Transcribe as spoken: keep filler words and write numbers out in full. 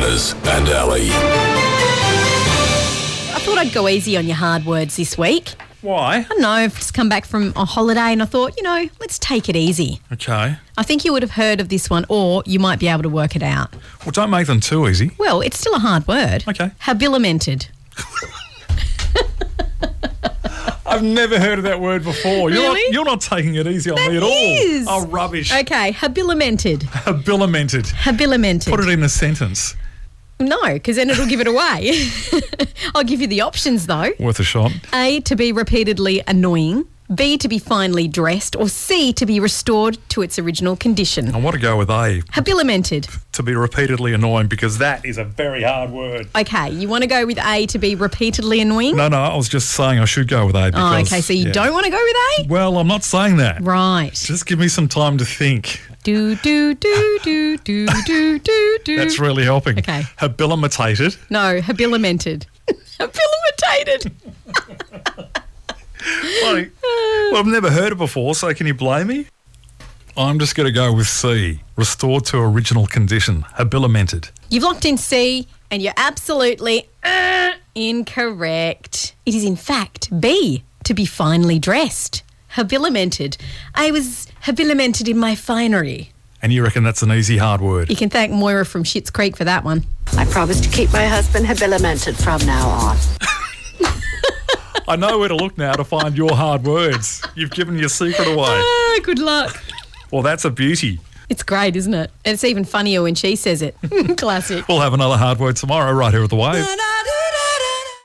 Maz and Ali. I thought I'd go easy on your hard words this week. Why? I don't know, I've just come back from a holiday and I thought, you know, let's take it easy. Okay. I think you would have heard of this one or you might be able to work it out. Well, don't make them too easy. Well, it's still a hard word. Okay. Habilimented. I've never heard of that word before. You're Really? not you're not taking it easy on That me at is. all. Oh, rubbish. Okay, habilimented. Habilimented. Habilimented. Put it in a sentence. No, because then it'll give it away. I'll give you the options though. Worth a shot. A, to be repeatedly annoying. B, to be finely dressed. Or C, to be restored to its original condition. I want to go with A, Habilimented. to be repeatedly annoying, because that is a very hard word. Okay, you want to go with A, to be repeatedly annoying? No, no, I was just saying I should go with A because... Oh, okay, so you yeah. don't want to go with A? Well, I'm not saying that. Right. Just give me some time to think. Do, do, do, do, do, do, do, do. That's really helping. Okay. Habilimentated. No, habilimented. Habilimentated. Like, well, I've never heard it before, so can you blame me? I'm just going to go with C, restored to original condition, habilimented. You've locked in C and you're absolutely uh, incorrect. It is in fact B, to be finely dressed. Habilimented. I was habilimented in my finery. And you reckon that's an easy hard word? You can thank Moira from Schitt's Creek for that one. I promise to keep my husband habilimented from now on. I know where to look now to find your hard words. You've given your secret away. Ah, good luck. Well, that's a beauty. It's great, isn't it? And it's even funnier when she says it. Classic. We'll have another hard word tomorrow right here at The Wave.